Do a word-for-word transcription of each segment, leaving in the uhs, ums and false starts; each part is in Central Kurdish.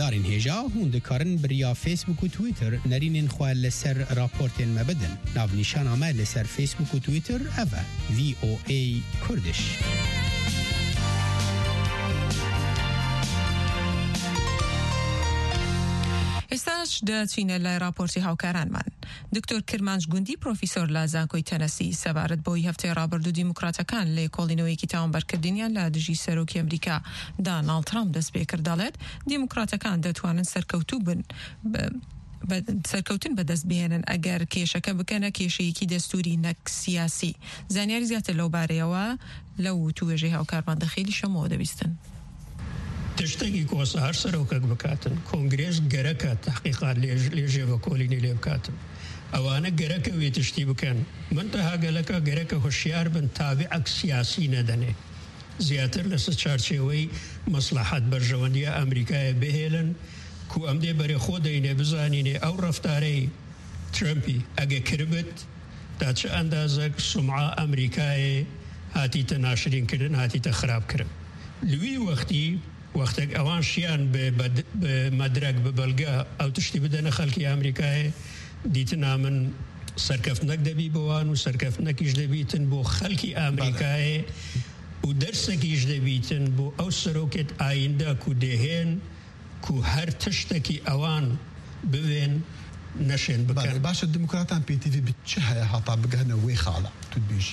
دارین هجا هون دکارن بریا فیسبوک و تویتر نرینین خواه لسر راپورتین مبدن ناو نیشان آمه لسر فیسبوک و تویتر اوه وی او ای کردش. استاش دا چینه لای راپورتی هاوکاران من. دکتر کرمانج گوندی پروفیسور لازانکوی تنسی سبارت بوی هفته رابردو دیموکراتکان لی کولینوی که تاون برکردینیان لادجی سروکی امریکا دانالد ترامپ دست بیکر دالت دیموکراتکان دتوانن سرکوتو بن سرکوتن بدست بینن اگر کیشکه بکنه کیشیکی دستوری نک سیاسی. زانیاری زیاد لو باره و لو توجه هاوکارمان دخیلی شما دبیستن. تشتكي كوسا هر سروكك بكاتن كونغرس جركة تحقيقات ليجي وكوليني لي بكاتن أوانا جركة ويتشتي بكن منتها جلكة جركة هشيار بن تابعك سياسي ندني زياتر لسچارچوي مصلحات برجوانية أمريكا بهيلن كو أمدي بري خوديني بزانيني أو رفتاري ترامبي أجا كربت تاتش أندازك سمعة أمريكا هاتي تناشرين كرن هاتي تخراب كرن لوي وقتي وقتك اوان شيان بمدرك ببلغا او تشتي بدنا خلقي امريكا ديتنا من سركفتنك دبي بوان وسركفتنك يجدبيتن بو خلقي امريكا ودرسك يجدبيتن بو او سروكت آيندا كو دهين كو هر تشتكي اوان بوين نشين بكن باش الديمقراطان بي تي في بتشهي هاطا بقهنا ويخالة تدبيش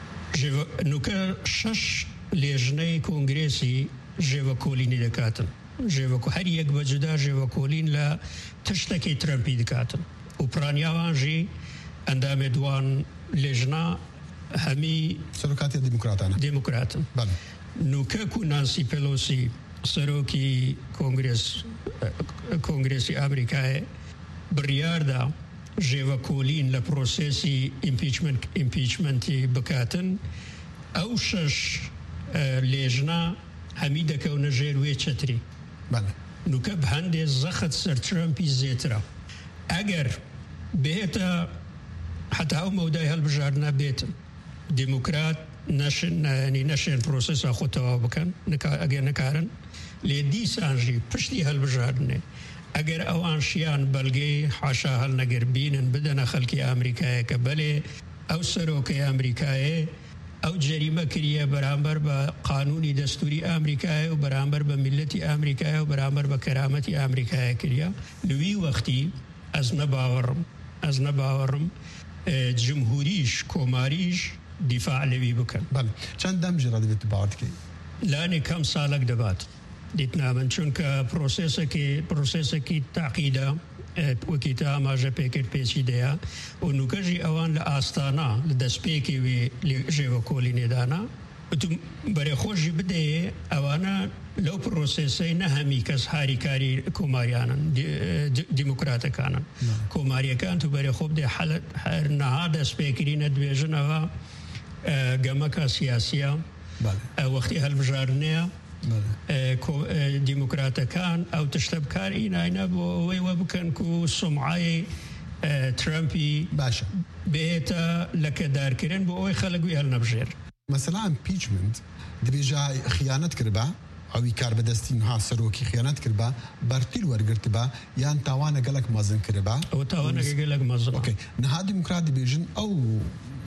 نوكا شش لجنه كونغرسي جيوا كولين دكاتن جيوا هر يك بجدا جيوا كولين لا تشتكي ترامبي دكاتن وبرانيا وانجي عندما دوان لجنه همي سروكاتي ديمقراطانا ديمقراطن بله نوكاكو نانسي بيلوسي سروكي كونغرس كونغرسي امريكا برياردا جيوا كولين لا بروسيسي امبيتشمنت امبيتشمنتي بكاتن او شش لجنه حميدة كون جيروي تشتري بله نكب هندي زخت سر ترامبي زيترا اگر بيتا حتى او موضوع هالبجارنا بيت ديمقراط نشن يعني نشن بروسيس اخوتها بكن نكا اگر نكارن لدي سانجي بشتي هالبجارنا اگر او انشيان بلغي حاشا هالنقربين بدنا خلقي امريكا كبلي او سروكي امريكا او جريمه كريه برامبر بقانوني دستوري امريكا وبرامبر بملتي امريكا وبرامبر بكرامتي امريكا كريه لوي وقتي از نباورم از نباورم جمهوريش كوماريش دفاع لوي بكن بله چند دم جرا دبت بعد كي لاني كم سالك دبات ديتنا من چونك بروسيس كي بروسيس كي تعقيده وكيتا ما جابيكر بيسيديا ونوكجي اوان لاستانا لدسبيكي وي جيو كوليني دانا وتم بري خوجي بدي اوانا لو بروسيسي نهمي كس هاري كاري كوماريانا دي ديمقراطا كان كوماريا كانت بري خوب دي حل نهار دسبيكرين دبيجنا جماكا سياسيه وقتي هالبجارنيه ديمقراطا كان او تشتب كارين اينا بوي وبكن كو سمعي ترامبي باشا بيتا لك دار كرين بوي خلقوا هالنبجير مثلا امبيتشمنت دبي جاي خيانه كربا او يكار بدستين ها سروكي خيانه كربا برتيل ورغرتبا يان تاوانا قالك مازن كربا او تاوانا قالك مازن اوكي نها ديمقراط بيجن او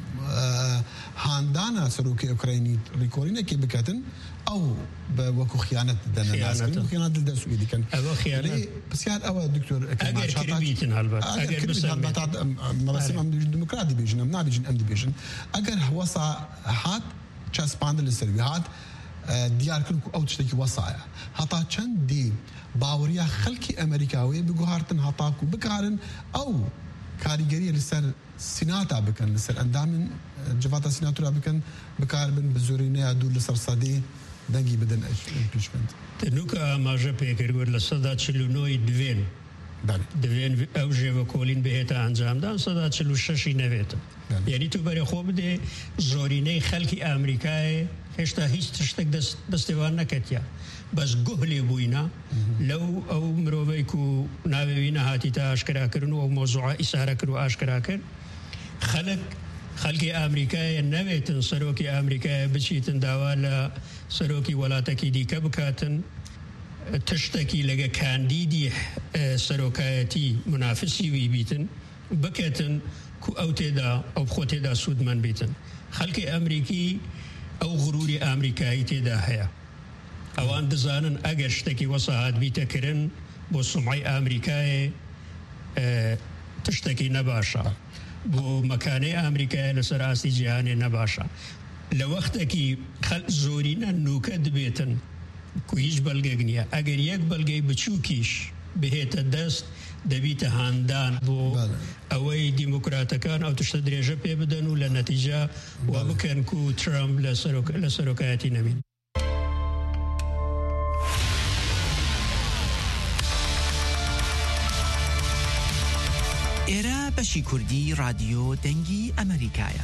هاندانا سروكي اوكرايني ريكورينا كي بكاتن او بوكو خيانه دنا ناس خيانه دل سويدي كان او خيانه بس يعني او دكتور اگر كربيتن هالبات اگر بس مرسم ام ديمقراطي بيجن ام نابيجن ام ديبيجن اگر وصا هات تشاس باندل سيرفيات ديار كل او تشتكي وصايا هطا چند دي باوريا خلكي امريكاوي بغارتن هطاكو بكارن او كاريجري لسر سيناتا بكن لسر اندامن جفاتا سيناتورا بكن بكاربن بزورينيا دول لسر صدي دنگي بدن امبيشمنت تنوكا ما جابيكر ور لصدا تشلونوي دوين بله دوين او جيو كولين بهتا انجام دان صدا تشلو ششي نويت يعني تو بري خوب دي زوريني خلقي امريكا هشتا هيش تشتك دست دستوان نكتيا بس قهلي بوينا لو او مروفيكو ناوينا هاتي تا اشكرا كرن او موضوع اسارة كرو اشكرا كرن خلق خلقي امريكا نويتن سروكي امريكا بشيتن داوالا سروكي ولاتكي دي كبكاتن تشتكي لقى كانديدي سروكايتي منافسي ويبيتن بكتن كو أو تدا أو بخو تدا سود من بيتن خلق أمريكي أو غروري أمريكاي تدا هيا أو أن دزانن أجشتكي وصهاد بيتكرن بو سمعي أمريكاي اه تشتكي نباشا بو مكاني أمريكاي لسراسي جهاني نباشا لوقتكي خل زورينا نوكد بيتن كويش بلغنيا اگر یک بلغي بچوكيش بهيت الدست دبيت هاندان بو اوي ديمقراطيكان او تشتدريجه بيبدن ولا نتيجه وبكن كو ترامب لسروك لسروكاتي نمين إيرا بشي كردي راديو دنگي أمريكايا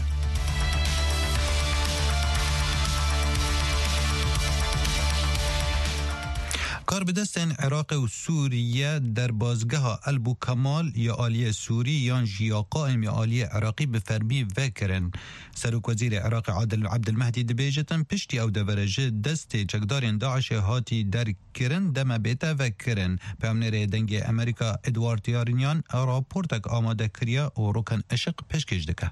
کار به دستن عراق و سوریه در بازگاه البو کمال یا آلیه سوری یا جیا قائم یا آلیه عراقی به فرمی وکرن. سروک وزیر عراق عادل عبدالمهدی دبیجتن پشتی او دورجه دست چکدارین داعش هاتی در کرن دم بیتا وکرن. پیامنر دنگ امریکا ادوارد یارینیان راپورتک آماده کریا و روکن اشق پشکش دکه.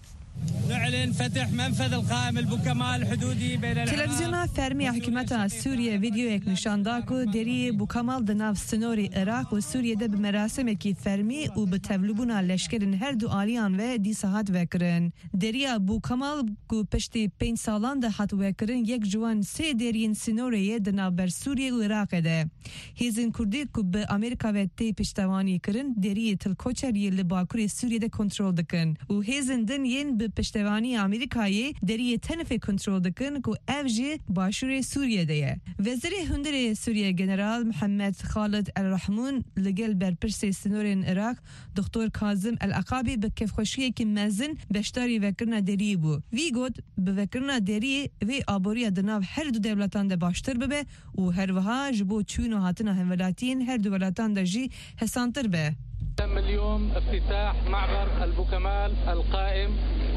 نعلن فتح منفذ القائم البوكمال الحدودي بين العراق. تلفزيون فرمي حكومة سوريا فيديو يك نشان داكو دري بوكمال دناف سنوري عراق و سوريا ده بمراسم كي فرمي و بتولبونا لشكرن هر دو آليان و دي ساعات وكرن. دريا بوكمال كو پشتي پنج سالان ده حت وكرن يك جوان سي درين سنوري دناف بر سوريا و عراق ده. هيزن كردي كو بأمريكا و تي پشتواني کرن دري تلكوچر يل باكوري سوريا ده کنترول دكن. و هيزن دن ين پشتوانی آمریکایی دری تنف کنترل دکن کو افجی باشور سوریه دیه. وزیر هندر سوریه جنرال محمد خالد الرحمون لگل بر پرس سنورین عراق دکتر کاظم العقابی به کفخوشی که مزن بشتاری وکرنا دری بو. وی گود به وکرنا دری وی آبوری دناو هر دو دولتان ده باشتر ببه و هر وها جبو چون و هاتنا همولاتین هر دو دولتان ده جی حسانتر به. تم اليوم افتتاح معبر البوكمال القائم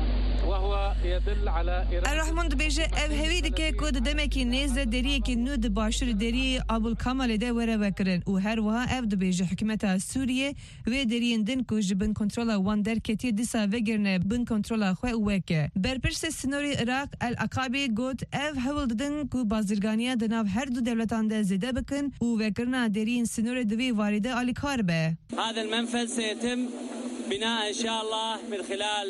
وهو يدل على الرحمن دبيجه اف هوي دكه كود دمكي نيزه دري كي نود باشر دري ابو الكمال ده ورا وكرن و هر وها اف دبيجه حكومه سوريا و درين دن كو جبن كنترول وان در كتي دسا وگرن بن كنترول خو وك برپرس سنوري عراق العقابي گوت اف هول دن كو بازرگانيه دناو هر دو دولتان ده زده بكن و وكرنا درين سنوري دوي وارده علي كاربه. هذا المنفذ سيتم بناء إن شاء الله من خلال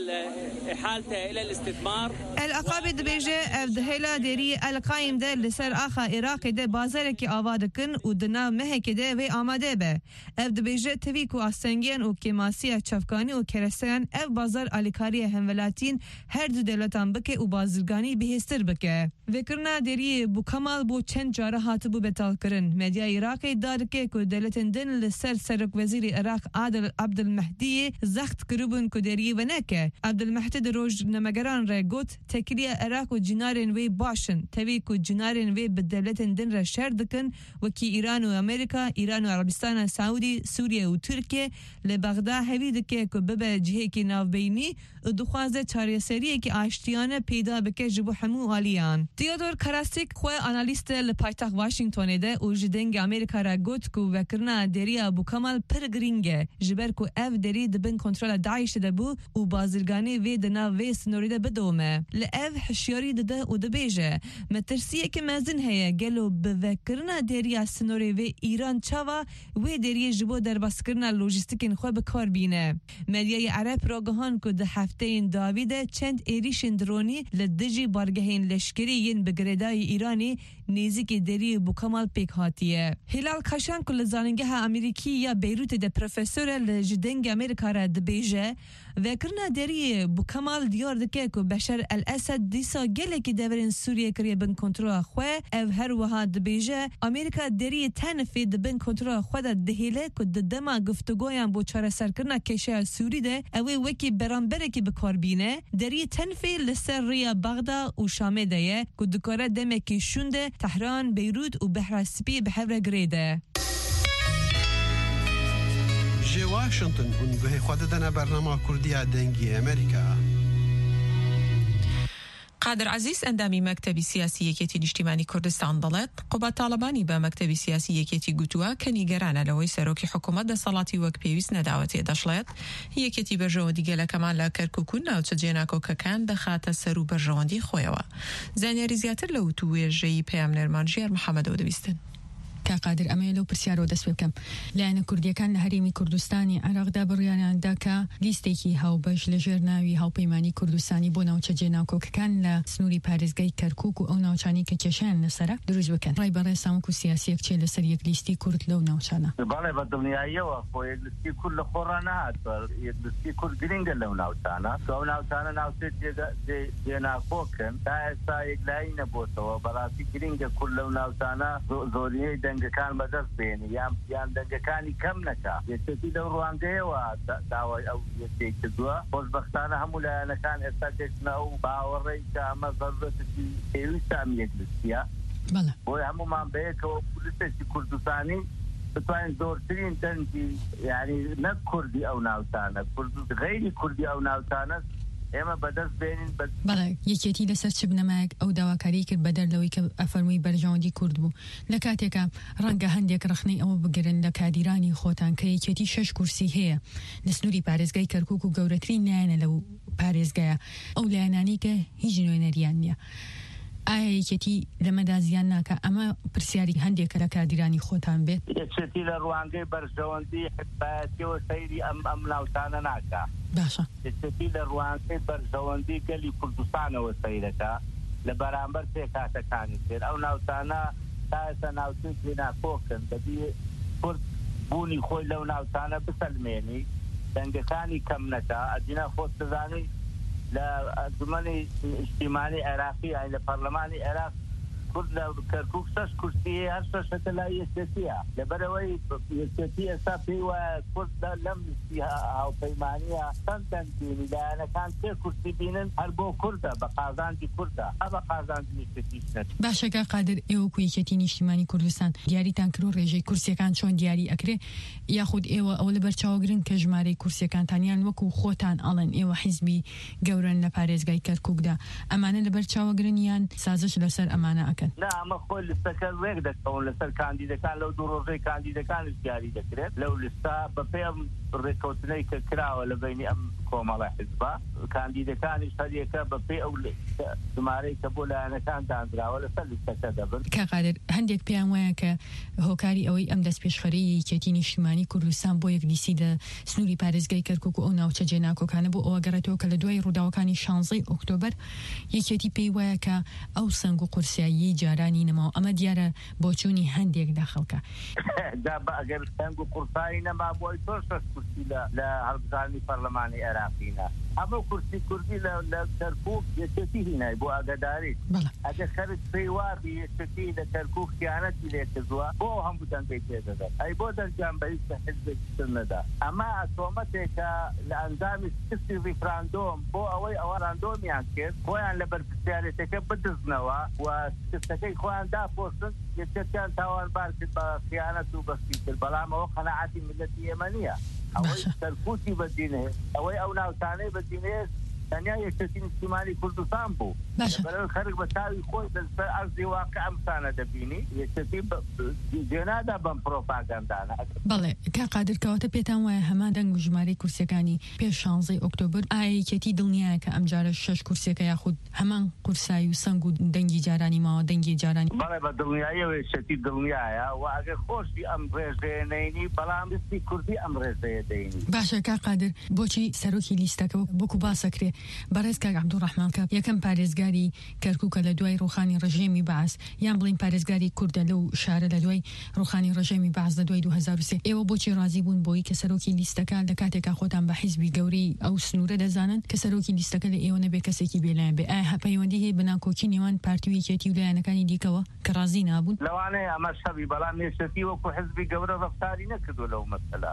إحالته إلى الاستثمار. العقابة دبيجة أفدهلا ديري القائم ده لسر آخا عراق ده بازارك آوادكن ودنا مهك ده و آماده به. أفدبيجة تويكو آستنگين و كماسية چفقاني و كرسان اف بازار آليكاري همولاتين هر دو دولتان بكه و بازرگاني بهستر بكه. وكرنا ديري بو كمال بو چند جاره هاتبو بتال کرن. مديا عراقي داركه كو دولتن دن لسر سرک وزير عراق عادل عبدالمهدي زخت کربون کدری و نکه. عبدالمحتد روز نمگران را گوت تکلیه عراق و جنارن وی باشن توی کو جنارن وی به دولتن دن را شر دکن و کی ایران و امریکا ایران و عربستان سعودی سوریه و ترکیه لبغداد هوی دکه کو ببه جهه کی ناوبینی و دخوازه چارەسەریه کی آشتیانه پیدا بکه جبو همو آلیان. تیودور کراستیک خو آنالیست لپایتخت واشنگتن ده او جدنگ امریکا را گوت کو وکرنا دری ابو کمال پر گرینگه جبر کو اف دری دبن کنترل داعش ده بو و بازرگانی وی دنا وی سنوری ده بدومه لاف حشیاری ده و دبیجه مترسیه که مزن هيا گلو بوکرنا دری سنوری وی ایران چاوا وی دری جبو در بسکرنا لوجستیکین خو به کار بینه. مدیای عرب راگهان کو ده هفته این داویده چند ایریشن درونی لدجی بارگهین لشکری ین بگردای ایرانی نیزی که دری بو کمال پیک هاتیه. هلال کشان کل زاننگه امریکی یا بیروت ده پروفسور لجدنگ امریکا را دبیجه وکرنا دری بو کمال دیار دکه که بشار الاسد دیسا گله که دورین سوریه کریه بن کنترول خواه او هر وها دبیجه امریکا دری تنفی دبن کنترول خواه ده دهیله که ددما گفتگویان بو چاره سر کرنا کشه سوری ده اوی وکی برانبره که بکار بینه دری تنفی لسر ریا بغدا و شامه ده که دکاره دمه که شونده تهران بیروت و بحر سپی بحر گریده. جي واشنطن ونقول خدتنا برنامج كردية دنجي أمريكا. قادر عزیز ئەندامی مەکتەبی سیاسی یەکێتی نیشتیمانی کوردستان دەڵێت قوبەت تاڵەبانی بە مەکتەبی سیاسی یەکێتی گوتووە کە نیگەرانە لەوەی سەرۆکی حکوومەت دەسەڵاتی وەک پێویست نەداوەتێ دەشڵێت یەکێتی بەرژەوەندی گەلەکەمان لە کەرکووک و ناوچە جێناکۆکەکان دەخاتە سەر و بەرژەوەندی خۆیەوە. زانیاری زیاتر لە وتوێژەی پەیامنەرمان ژیار محەممەدەوە دەویستن. کاقادر ئەمە لەو پرسیارەوە دەست پێ بکەم لایەنە کوردیەکان لە هەرێمی کوردستانی عێراقدا بڕیاریاندا کە لیستێکی هاوبەش لەژێر ناوی هاوپەیمانی کوردستانی بۆ ناوچە جێناوکۆکەکان لە سنووری پارێزگای کەرکووک و ئەو ناوچانی کە کێشیان لەسەرە دروست بکەن. ڕای بەڕێ ساوەک و سیاسیەک چێ لەسەر یەک لیستی کورد لەو ناوچانە؟ بەڵێ بە دڵنیاییەوە خۆ یەک لیستی کورد لە خۆڕا نهات، یەک لیستی کورد گرنگە لەو ناوچانە کە ئەو ناوچانە ناوچێت جێناکۆکن تا ئێستا یەکلایی نەبووتەوە. بەڕاستی گرنگە کورد لەو ناوچانە زۆرینەی دەنگەکان بەدەست یان یان دەنگەکانی کەم نەکا. یەکێتی لەو ڕوانگەیەوە داوای ئەو یەکێک کردووە. خۆشبەختانە هەموو لایەنەکان ئێستا گەشتنە و باوەڕێی کە ئەمە ضرورەتێکی پێویستە ئەم یەکلیستیە بۆی هەمومان بەیەکەوە پۆلیسێکی کوردستانی بتوانین زۆرترین دەنگی یعنی نەک کوردی ئەو ناوچانە غەیری کوردی ئەو ناوچانە ئێمە بەدەست بێنین. بەڵێ یەکێتی لەسەر چ بنەمایەک ئەو داواکاری کرد بە دەرلەوەی کە ئەفەرمووی بەرژەوەندی کورد بوو. لە کاتێکە ڕەنگە هەندێک ڕخنەی ئەوە بگرن لە کادیرانی خۆتان کە یەکێتی شەش کورسی هەیە لە سنووری پارێزگای کەرکووک و گەورەترین لایەنە لەو پارێزگایە ئەو لایەنانی کە هیچ نوێنەریان نییە. ئایا یەکێتی لەمەدا زیان ناکە؟ ئەمە پرسیاری هەندێکە لە کادیرانی خۆتان بێت. یەکێتی لە ڕوانگەی بەرژەوەندی حزبایەتیەوە سەیری ئەم ئەم ناوچانە ناکە. باشە یەکێتی لە ڕوانگەی بەرژەوەندی گەلی کوردستانەوە سەیرەکە لە بەرامبەر پێکاتەکانی تر. ئەو ناوچانە تا ئێستا ناوچەی جێناکۆکن دەبی کورد بوونی خۆی لەو ناوچانە بسەلمێنی دەنگەکانی کەم نەکا. ئەدینا خۆت دەزانی لە ئەنجومەنی نیشتیمانی عێراقی یان لە پەرلەمانی عێراق کورد لە کەرکووک شەش کورسی هەیە، هەر شەشەکە لای یەکێتیە. لەبەرەوەی یەکێتی ئێستا پێی وایە کورد لەم لیستی هاوپەیمانیە چەند دەنگ بینی لایەنەکان سێ کورسی بینن هەر بۆ کوردە بە قازانجی کوردە هە بە قازانجی یەکێتیش نەچێت. باشەکە قادر ئێوە کو یەکێتی نیشتیمانی کوردستان دیاریتان کرد و ڕێژەی کورسیەکان چۆن دیاری ئەکرێ یاخود ئێوە ئەوە لەبەر چاوەگرن کە ژمارەی کورسیەکانتانیان وەکو خۆتان ئەڵێن ئێوە حیزبی گەورن لە پارێزگای کەرکووکدا ئەمانە لەبەر چاوەگرن یان سازش لەسەر ئەمانە ئەکەن؟ نا ئەمە خۆی لیستەکە ڕێک دەکەون لەسەر کاندیدەکان لەو دوو ڕۆژەی کاندیدەکانش دیاری دەکرێت. لەو لیستا بەپێ ئەم ڕێکەوتنەی کە کراوە لە بینی ئەم کۆمەڵە حیزبە کاندیدەکانیش هەریەکە بەپێ ئەو ژمارەی کە بۆ لایەنەکان دانراوە لەسەر لیستەکە دەبن. کاقادر هەندێک پێیان وایە کە هۆکاری ئەوەی ئەم دەست پێشخەری یەکێتی نیشتیمانی کوردستان بۆ یەک لیستی لە سنووری پارێزگای کەرکووک و ئەو ناوچە جێناکۆکانە بۆ ئەوە گەڕێتەوە کە لە دوای ڕووداوەکانی شانزەی ئۆکتۆبەر یەکێتی پێی وایە کە ئەو سەنگ و قورسایی جارانی نەماوە. ئەمە دیارە بۆچوونی هەندێک داخەڵکە ئەگەر سەنگ و قورسایی نەما بۆی تۆ شەش کورسی لە هەڵبژاردننی پەرلەمانی عێراقینە. ئەمە کورسی کوردی لە کەرکووک یەکێتی هینای بۆ ئاگاداری. ئەگەر خەرج پێی وابی یەکێتی لە کەرکووک خیانەتی لێ کردووە بۆ هەموو دەنگەی پێدەدەن ئەی بۆ دەرجیان بە هیچ حیزبێکی تر نەدا. ئەمە تۆمەتێکە لە ئەنجامی سیستی ریفراندۆم بۆ ئەوەی ئەوە ڕاندۆمیان کرد خۆیان لەبەر پرسیارەتەکە بدزنەوە و سیستەکەی خۆیان داپۆشن یەکێتیان تاوانبار کرد بە خیانەت و بەستی کرد. بەڵام ئەوە قەناعەتی میلەتی ئێمە نییە. ئەوەی کەرکووکی بەدینێ ئەوەی ئەو ناوچانەی بەدینێ تەنیا یەکێتی نیشتیمانی کوردستان بوو. بەرەوەی خەرج بە تاوی خۆی لەسەر ئەرزی واقع ئەمسانە دەبینی یەکێتی جێنادا بەم پرۆپاگاندانە. بەڵێ کا قادر کەواتە پێتان وایە هەمان دەنگ و ژمارەی کورسەکانی پێش شانزەی ئۆکتۆبر ئایا یەکێتی دڵنیایە کە ئەم جارە شەش کورسێکە یاخود هەمان قورسایی و سەنگ و دەنگی جارانی ماوە دەنگی جارانی؟ بەڵێ بە دڵنیاییەوە یەکێتی دڵنیایە و ئەگەر خۆشی ئەم ڕێژەیە نەینی بەڵام لیستی کوردی ئەم ڕێژەیە دەینی. باشە کا قادر بۆچی سەرۆکی لیستەکە وەکو باسەکرێ بەڕێز کاک عەبدوڕەحمان کە یەکەم پارێزگاری کەرکووکە لە دوای ڕوخانی ڕژێمی بەعەس یان بڵین پارێزگاری کوردە لەو شارە لە دوای ڕوخانی ڕژێمی بەعەس لە دوای دوو هەزار و سێ ئێوە بۆچی ڕازی بوون بۆی کە سەرۆکی لیستەکە لە کاتێکا خۆتان بە حیزبی گەورەی ئەو سنوورە دەزانن کە سەرۆکی لیستەکە لە ئێوە نەبێ کەسێکی بێلایەن بێ؟ ئایا هەپەیوەندی هەیە بەناکۆکی نێوان پارتی و یەکێتی و لایەنەکانی دیکەوە کە ڕازی نابوون؟ لەوانەیە ئەمە شەبی بەڵام یەکێتی وەکو حیزبی گەورە ڕەفتاری نەکردو لەو مەسەلە.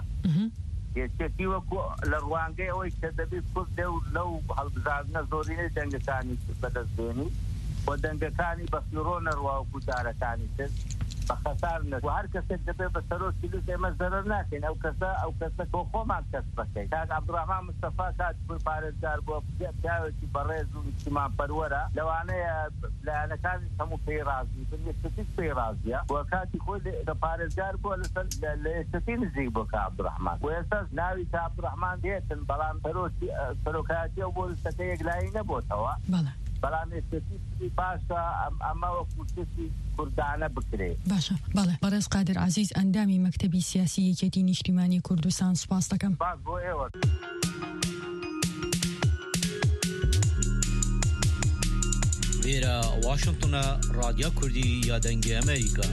یەکێتی وەکو لە ڕوانگەی ئەوەی کە دەبێت کورد لەو هەڵبژاردنە زۆرینەی دەنگەکانی بەدەستێنی و دەنگەکانی بەفیڕۆ نەڕوا و دارەکانی تر بخسار نه و هر کس دبه به سرور کلو که مزرر نکن او کسا او کسا کو خو ما کس بکه تا عبدالرحمن مصطفی کات پر پارزگار بو پیاوی کی برز و اجتماع پروره لوانه لانه کان سمو پیرازی بنی ستیک پیرازی و کاتی خو د پارزگار بو لسل لستین زی بو عبدالرحمن و اساس ناوی تا عبدالرحمن دیتن بلان سرور سروکاتی او بو ستیک لاینه بو توا بله بلان استفیدی باشا اما وقتی کردانه بکره باشا بله برز قادر عزیز اندامی مکتبی سیاسی یەکێتی نیشتیمانی کوردستان سپاس دەکەم. باز بۆ ئێوە. وێرە واشنگتنە رادیۆ کوردی یادەنگی ئەمریکا.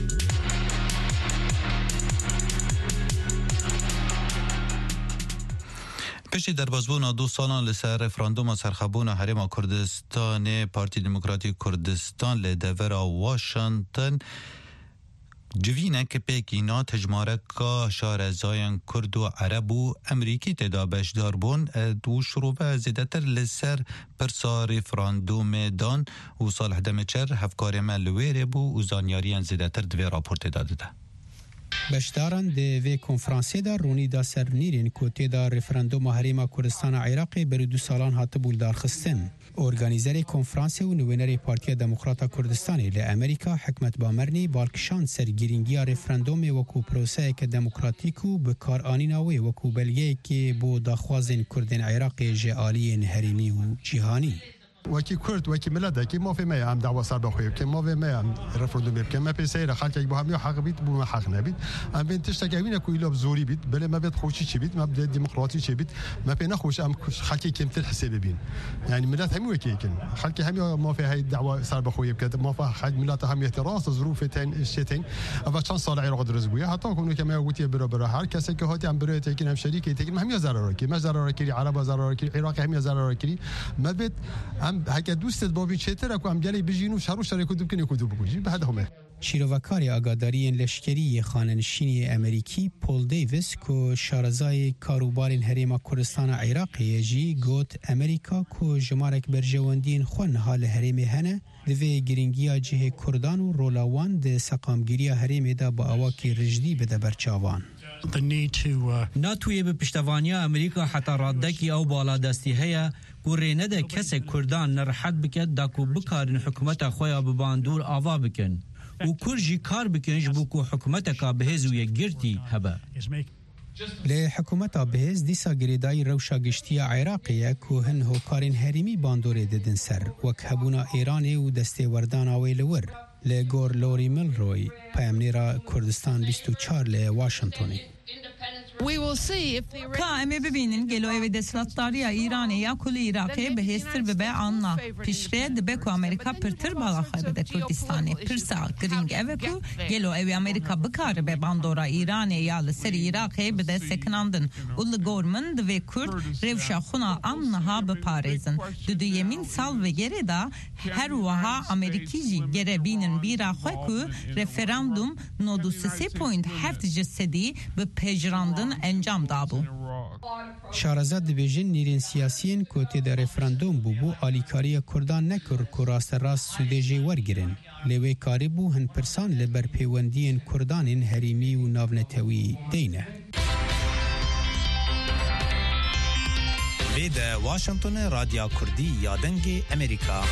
پشتی دربازبونا دو سالان لسر رفراندوم سرخبون حریم کردستان پارتی دموکراتی کردستان لدورا واشنطن جوینه که پیکینا تجماره که شارزاین کرد و عرب و امریکی تدابش داربون دو شروع زیدتر لسر پرسا رفراندوم دان و صالح دمچر هفکار ملویره بو و زانیاریان زیدتر دوی راپورت داده ده. بشداران ده وی کنفرانسی دا رونی دا سر نیرین کوتی دا رفراندوم حریم کردستان عراقی بر دو سالان هات بولدار خستن. ارگانیزر کنفرانسی و نوینر پارتی دموکرات کردستانی ل امریکا حکمت بامرنی بالکشان سر گیرینگی رفراندوم وکو پروسه که دموکراتیکو به کار آنیناوی وکو بلگه که بو داخوازن کردن عراقی جعالی هریمی و جهانی. وکی کرد وکی ملت که ما فی ما هم دعوا سر بخویم که ما فی ما هم رفراندوم بیم که ما پیسه خالق یک با هم یا حق بید بو ما حق نبید ام بین تشت که کوی لب زوری بید بله ما بید خوشی چی بید ما بید دموکراتی چی بید ما بین خوش ام خالق کم تر حساب بین یعنی ملت هم وکی کن خالق هم ما فی های دعوا سر بخویم که ما فی خالق ملت هم احتراس ظروف تن شتین اول چند سال عراق درز بوده حتی کنون که ما گویی برا برا هر کسی که هاتی ام برای تکین هم شریکی تکین هم یا ضرر کی ما ضرر کی عرب ضرر کی عراق هم یا ضرر کی ما بید هم هک دوست بابی چتر اكو ام گلی بجینو شارو شاری کدوم کنی کدوم بگویی به هده همه شیروکاری آگاداری لشکری خاننشینی امریکی پول دیویس کو شارزای کاروبارین حریم کردستان عراقی جی گوت امریکا کو جمارک برجواندین خون حال حریم هنه دوی گرینگیا جه کردان و رولاوان ده سقامگیری حریم دا با اواکی رجدی بده برچاوان. ناتوی به پشتوانی امریکا حتی رادکی او بالا دستی هیا گوره نده کس کردان نرحت بکد داکو بکارن حکومت خویا بباندور آوا بکن و کرجی کار بکنش بکو حکومت که بهزوی گرتی هبه. لی حکومت بهز دیسا گریدای روشا گشتی عراقیه که هن هوکارین هریمی باندوره ددن سر وک هبونا ایرانی و دسته وردان آویل ور لی گور لوری مل روی پیامنیرا کردستان بیست و چهار لی واشنطنی. تا امی ببینین گلوی دستلاتداری ایرانی یا کل عراقی به هستر ببه آنها پیشره دبه که امریکا پرتر بالا خواهی بده کردستانی پرسا گرینگ اوه که گلوی امریکا بکار به باندورا ایرانی یا لسر عراقی بده سکناندن اول گورمن دوی کرد روشا خونا آنها بپاریزن دو دو یمین سال و گره دا هر وها امریکی جی گره بینن بیرا خواهی که رفراندوم نودو سه پوینت هفت جسدی به پیجراندن انجام دابو. شارزاد دبیجن نیرین سیاسیین کوتی در رفراندوم بوبو آلیکاری کردان نکر که راست راست سودجی ورگرن. لیوی کاری بو هن پرسان لبر پیوندین کردانین هریمی و ناونتوی دینه. وید واشنطن رادیو کردی یادنگی امریکا.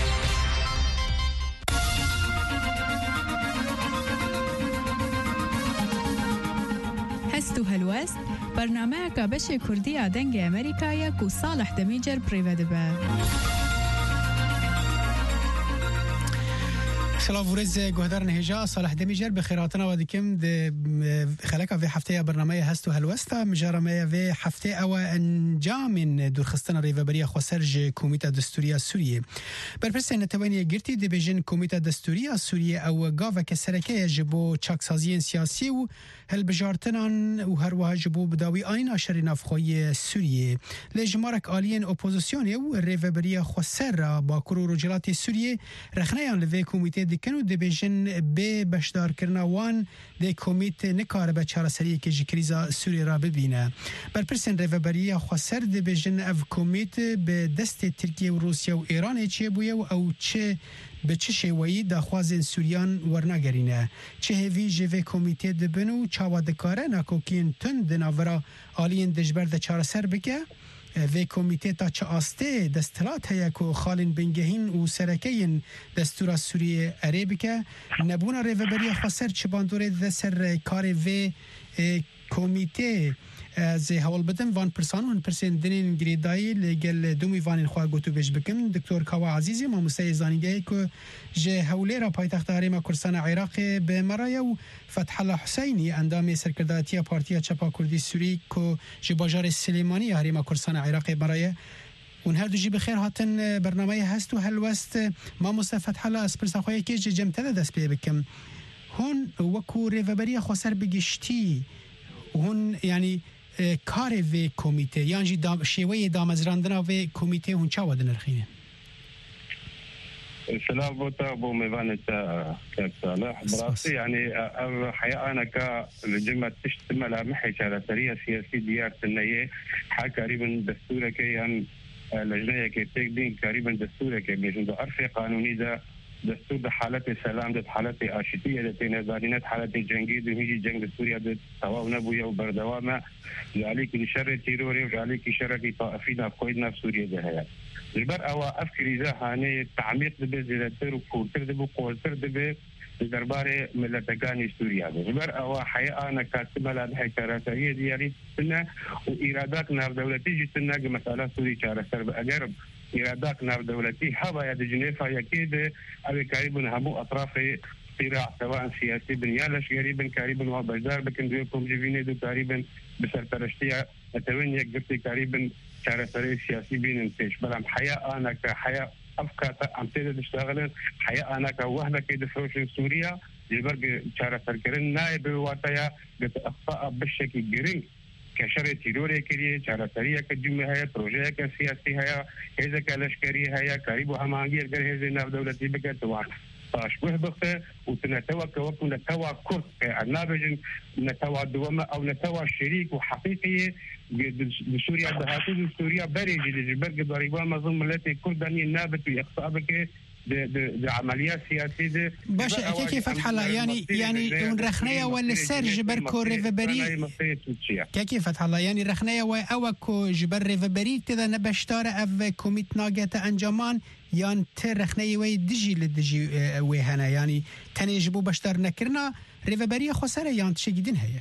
هستو هلوست برنامه که بشه کردی آدنگ امریکایی که صالح دمیجر پریوده به سلام ورز گهدار نهجا صالح دمیجر بخیراتنا و دیکم خلقا في هفته برنامه هستو هلوستا مجرمه في هفته او انجام دورخستان ریوبری خسرج کمیته دستوری سوریه برپرس نتوانی گرتی دیویژن کمیته دستوری سوریه او گاو کسرکه جبو چاکسازی سیاسی و هل بجارتنان و هر وها جبو بداوی آین اشر نفخوی سوریه لجمارک آلین اپوزیسیون و ریوبری خسر با کرو رجلات سوریه رخنیان لوی کمیته دکن و دبیجن به بشدار کرنا وان ده کمیت نکاره به چارەسەریە که کریزا سوریه را ببینه. برپرسن ریوبری خسر دبیجن اف کمیت به دست ترکیه و روسیه و ایران چه بویه و او چه به چه شیوهی داخوازن سوریان ورنگرینه چه هیوی جوه کمیته دبن و چاوا دکاره نکوکین تن دناورا آلین دجبر ده چارەسەر بکه و کمیته تا چه آسته دستلات هیا که خالین بنگهین و سرکین دستور سوریه اره بکه نبونا ریوبری خسر چه باندوره ده سر کار و کمیته از حوال بدن وان پرسان وان پرسن دنین گریدایی لگل دومی وان خواه گوتو بیش بکن دکتور کاوا عزیزی ما مستای زانیگه که جه حوله را پایتخت هریما کردستان عراق به مرای و فتح الله حسینی اندام سرکرداتی پارتیا چپا کردی سوری که جه باجار سلیمانی هریما کردستان عراق برای اون هر دو جی بخیر هاتن برنامه هست و هلوست ما مستای فتح الله از پرساخوی که جه جمتده دست بی بکم هون وکو ریوبری خسر بگشتی هون یعنی کار و کمیته یعنی دام شیوه دامزراندن و کمیته هون چه وادن رخینه سلام بوتا بو ميفانتا كصالح براسي يعني حقيقة أنا كلجمة تشتمل محي شارترية سياسية ديار سنية حا قريبا دستورة كي هم لجنة كي تقدين قريبا دستورة كي بيجن دو عرفي قانوني دا دستور ده حالة سلام ده حالة آشتية ده تنظارينات حالة جنگي ده هيجي جنگ سوريا ده تواو نبويا وبردوامة ذلك لشر تيروري وذلك شر طائفين أفقويدنا في سوريا ده هيا البر أو أفكر إذا هاني تعميق ده بزيادتر وكورتر ده بقولتر ده بدربار ملتقاني سوريا ده البر أو حقيقة أنا كاتبة لها كاراتية ديالي سنة وإرادات نار دولتي جسنا مسألة سوري شارسر بأجرب إرادات نار دولتي هوا يا جنيفا يكيد أبي قريبا همو أطراف صراع سواء سياسي بنيالش قريبا قريبا وبجدار بكن ديوكم جيفيني دو قريبا بسرطرشتيا أتوين يقدرتي قريبا شارسري سياسي بين انتش بلام حياة أنا كحياة أفكار عم تقدر تشتغل حياة أنا كوهلة كيد فروش سوريا يبرق شارسر كرن نائب واتايا بتأخطاء بالشكل جرين كشر تيروري كريه شارسريه كجمه هي بروجيه كسياسي هي هذا كلشكري هي قريب همانگي اگر هذه ناف دولتي بكتوان فاشبه بخته وتنتوى كوكو نتوى كرد النابج نتوى دوما او نتوى شريك وحقيقي بسوريا دهاتي سوريا بريجي لجبرق ضريبان مظلوم ملتي كرداني نابت ويخطأ بك ده عمليات سياسية باشه كيف فتح الله يعني يعني اون رخنية ولا سر جبر كو ريفبري كيف فتح الله يعني رخنية و او كو جبر ريفبري تدا نبشتار اف كوميت ناجت انجامان يان تر رخنية وي دجي لدجي وي هنا يعني تنجبو بشتار نكرنا ريفبري خسارة يان تشجدين هي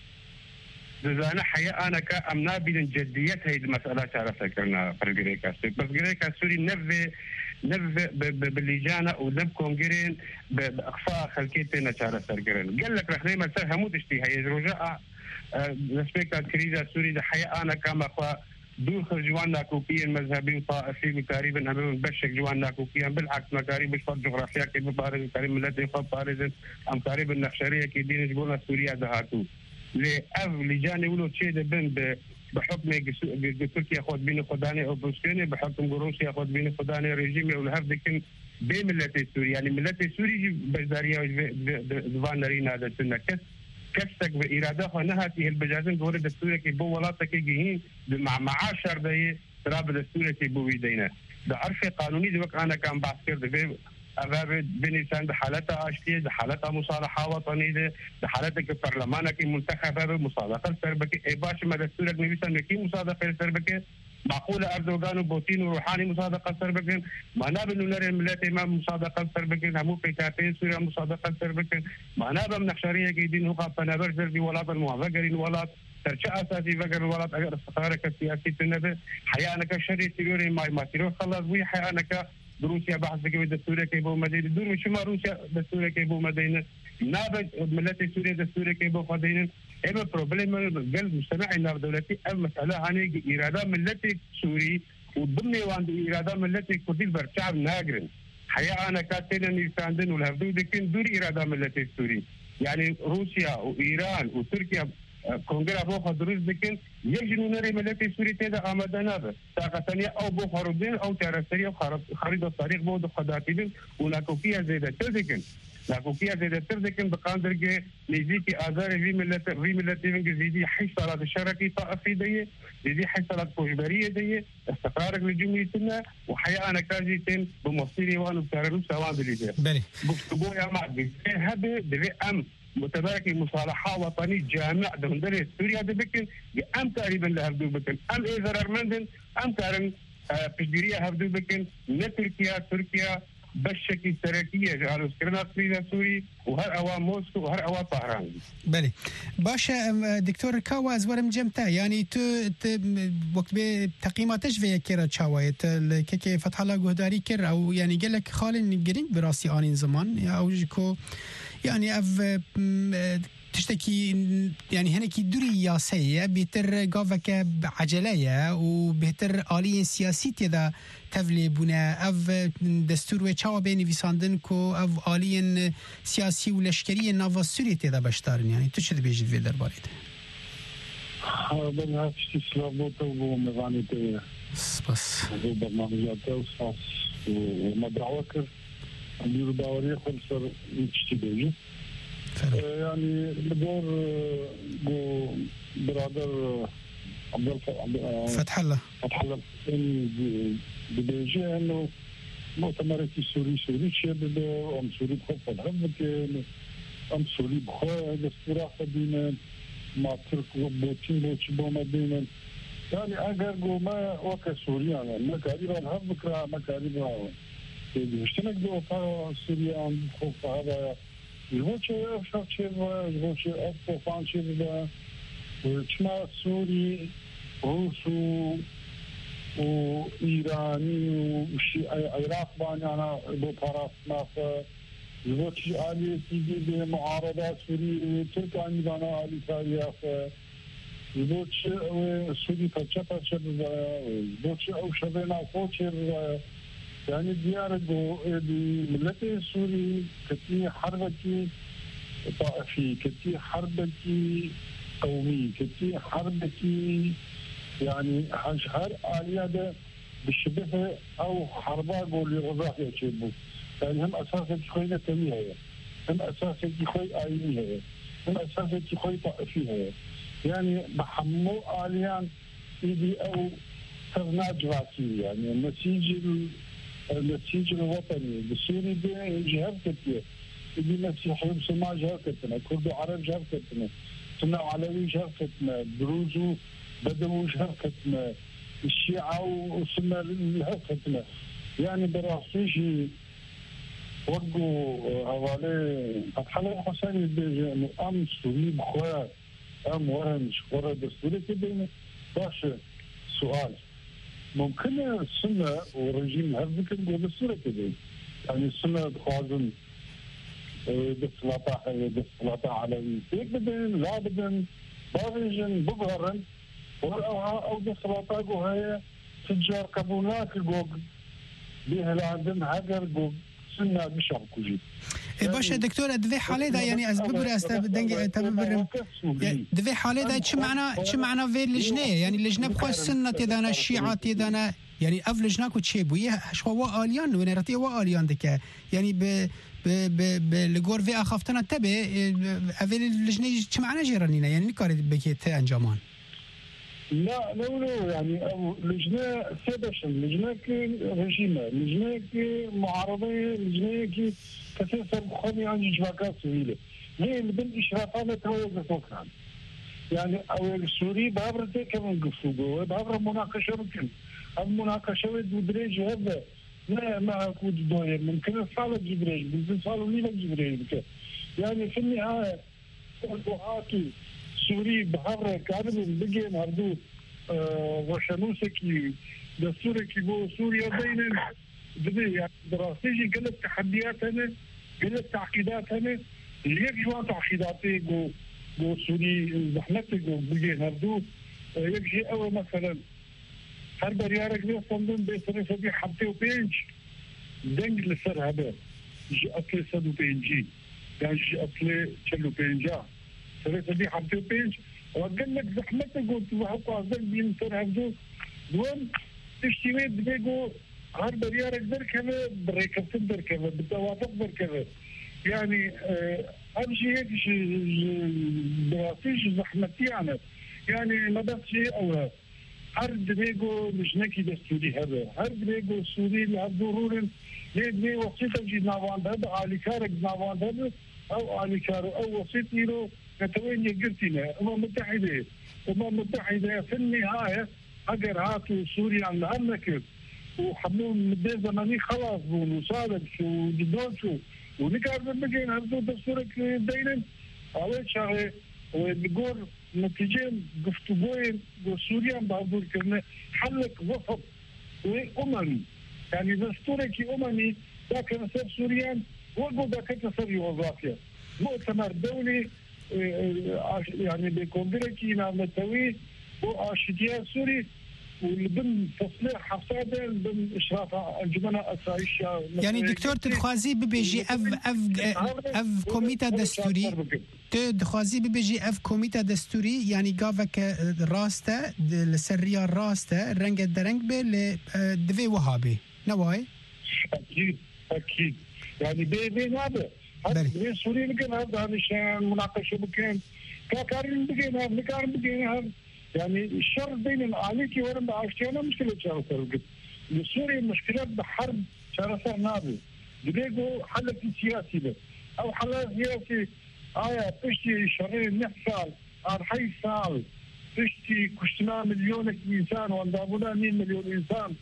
أنا حقيقة أنا كأمنا بين جدية هذه المسألة تعرف كرنا فرقريكا بس غريكا سوري نف نف باللجانة ونف كونجرين بأقصى خلكيتنا تعرف كرنا قال لك رحنا ما سر همو تشتي هي رجاء نسبة كريزة سوري ده حقيقة أنا كما خا دول خرجوان كوكيا مذهبي وطائفي وتقريبا أمام بشك جوان كوكيا بالعكس ما قريب مش جغرافيا كيف بارز قريب ملتي خب بارز أم قريب النخشرية كي دين جبونا سوريا دهاتو لأف لجان يقولوا شيء ده بين بحكم تركيا خود بين خداني أو بروسيني بحكم روسيا خود بين خداني رجيمي والهف لكن بين ملتي سوريا يعني ملتي سوري بجداريا دفان رينا هذا سنة كس كستك بإرادة نهاتي البجازن قولة دستورة كي بو ولاتك جهين مع معاشر ده تراب دستورة كي بو بيدينا ده عرف قانوني ده وقت أنا كان بعسكر ده أغاب بنيسان ده حالتها أشتية ده حالتها مصالحة وطنية ده حالتها كبرلمانة كي منتخبة مصادقة سربكة إيه باش ما دستورك نبيسان كي مصادقة سربكة معقولة أردوغان وبوتين وروحاني مصادقة سربكة ما نابن نرى الملات إمام مصادقة سربكة همو بيكاتين سوريا مصادقة سربكة ما نابن نخشارية كيدين هو قابا نبرزر دي ولاد الموافقرين ولاد ترشا أساسي فقر الولاد أقر استخارك السياسي تنبه حيانا كشري تيروري ماي ما تيرور خلاص وي حيانا ك روسيا بحث كيف دستورة كيبو مدينة دور مش ما روسيا دستورة كيبو مدينة نابج ملتي سوريا دستورة كيبو خدينة إما بروبلم قلب مجتمعي نار دولتي أم مسألة عن إرادة ملتي سوري وضمن وعند إرادة ملتي كردي برشعب ناقرن حياة أنا كاتنا نيساندن والهفدو دكين دور إرادة ملتي سوري يعني روسيا وإيران وتركيا كونغرا بو خدروز بكن يجنو نري ملتي سوري تدا آمدنا به طاقتنيا أو بو خرودين أو ترسري خريد الطريق بو خداتين ولاكوكيا زيادة تردكن لاكوكيا زيادة تردكن بقاندرجة نزيكي آذار في ملت في ملتي من زيدي حي صلاة الشركي طائفي ديه زيدي حي صلاة كوجبرية ديه استقرارك لجمهوريتنا وحياة أنا كاجيتين بمصيري وأنا بتعرف سواد اللي ده بلي بكتبوا يا معدي هذا دبي أم متبارك مصالحة وطني جامع دهندري سوريا دبكن أم تقريبا لهبدو بكن أم إذا أرمندن أم كارن بجرية هبدو بكن نتركيا تركيا بشكل سركية جعلوا سكرنا قرية سوري وهر أوا موسكو وهر أوا طهران. بله باشا دكتور كاوا زورم جمتا يعني تو وقت بتقييماتش في كيرا تشاويت كيكي فتح الله جهداري كير أو يعني قال لك خالن جرين براسي آنين زمان أو جكو يعني أف تشتكي يعني هناك دوري ياسية بيتر قافك عجلية وبيتر آلية سياسية إذا تفلي بنا أف دستور وشاو بيني فيساندن كو أف آلية سياسي ولشكرية نافا سورية إذا بشتارن يعني تشتد بيجي في درباريت هذا هاتشتي سلابوتا ومغانيتي بس برنامجات وصاص ومدعوكر اللي بدوري خلصر يتشتي بيجي يعني بدور برادر عبد فتح الله فتح الله بيجي انه مؤتمر سوري سوري شباب ام سوري بخوف الهم ام سوري بخوف الاستراحه بين ما ترك بوتين بوتش بوما بين يعني اگر ما وك سوريا ما قريبا الهم بكره ما قريبا بيشتنك دو سوريا عند خوف هذا الوجه شخصي الوجه أبو فانشي بدا وشما سوري روسو وإيراني وشي عراق باني أنا بطرف نافع الوجه آلية تيجي بمعارضات سوري تركاني بانا آلية تاريخ الوجه سوري فتشة فتشة بدا الوجه أو شبينا فوتشي بدا يعني ديار الملة السوري كتير حربكي طائفي كتير حربكي قومي كتير حربكي يعني هر آلية ده بشبه أو حربا قول لغضاء يشبه يعني هم أساسا خوينا تمية هم أساسا خوي آينية هم أساسا خوي طائفية يعني بحمو آليان إيدي أو تغناج راسي يعني النتيجة النسيج الوطني بالسوري جهة كتير يجي مسيحي مسلمان جهة كتنا كردو عرب جهة كتنا سنة علوي جهة كتنا دروزو بدو جهة كتنا الشيعة وسنة جهة كتنا يعني براسيجي وقو هوالي فتح الله حسين بيجي انه ام سوري بخوات ام ورنج ورا دستوري كده باش سؤال ممكن السنة ورجيم هذا نقول السنة كده يعني السنة خوازن بالسلاطة بالسلاطة على هيك بدن لا بدن بارجن بقهرن ولا أو بالسلاطة وهي تجار قبولات الجوج بها لعندن هاجر جوج سنة مش عقوجي باشا دكتور دفي حالي دا يعني از ببر استاب دنگ تببر دفي حالي دا چه معنى چه معنى في اللجنه يعني اللجنه بخو السنه تدانا الشيعه تدانا يعني اف لجنه كو تشي بويه شو اليان ونرتي و اليان دك يعني ب ب ب لغور في اخفتنا تبع افي اللجنه چه معنى جيرانينا يعني كاري بكيت انجامان لا لا لا يعني لجنة سيبشن لجنة كي رجيمة لجنة كي معارضية لجنة كي كثير بخوني عن جواكات سورية هي اللي بين إشرافات توازن فوقها يعني أول السوري بابرتي كمان قصوده بابر مناقشة ممكن المناقشة ودريج هذا لا ما أكود دوير ممكن صالة جبريل ممكن صالة ميلا جبريل يعني في النهاية الوحاكي سوري بحر كارب بيجين هردو وشنوسكي دستوركي بو سوريا بين دبي يعني دراسيجي قلت تحديات هنا قلت تعقيدات هنا ليك جوان تعقيداتي جو جو سوري زحمتي جو بيجين هردو يجي اول مثلا هر بريارك ليه صندوق بيسري سبي حبتي وبينج دنج لسر هذا جي اصلي سدو بينجي يعني جي اصلي تشلو بينجا سري سبي حبتي وبينج وقال لك زحمتك وتوحقوا هذا بين ترهبدو دون تشتيمات بيجو هرب ريارك بركبه بريكبت بركبه بالتوافق بركبه يعني امشي هيك براسيش زحمتي انا يعني ما بس شيء او هرب بيجو مش نكي دستوري هذا هرب بيجو السوري اللي هدورون ليه ليه وسيطه جي ناوان هذا علي كارك ناوان هذا او علي كارو او وسيط له نتوين يقرتنا الامم المتحده الامم المتحده في النهايه اجر هاتوا سوريا عن الامريكا وحملوا مدة زمني خلاص وصادق ودولشو ونقار بمجين هردو دستورك دينا على شغله وبقول نتيجين قفتوين وسوريا بهردو كرنا حلك وسط واممي يعني دستورك اممي ذاك نصير سوريا وقو ذاك تصير يوغوسلافيا مؤتمر دولي يعني بكونغرس نعمتوي واشتيا سوري والبن تصليح حفاده بن اشراف الجمله الاسرائيليه يعني دكتور تدخوازي ببيجي اف اف اف كوميتا دستوري تدخوازي ببيجي اف كوميتا دستوري يعني قافك راسته السريه راسته رنج الدرنج بل دفي وهابي نواي اكيد اكيد يعني بي بي هذا هذا سوري لكن هذا مشان مناقشه بكين كاكارين بكين هذا كارين بكين هذا يعني الشر بين عليكي وانا بعشتينا مشكله شارسر سوريا مشكلات بحرب شارسر نابل بديجو حل سياسي ده او حل سياسي آية تشتي شهرين نحصل أرحي سال تشتي كشتنا مليون إنسان واندابونا مين مليون إنسان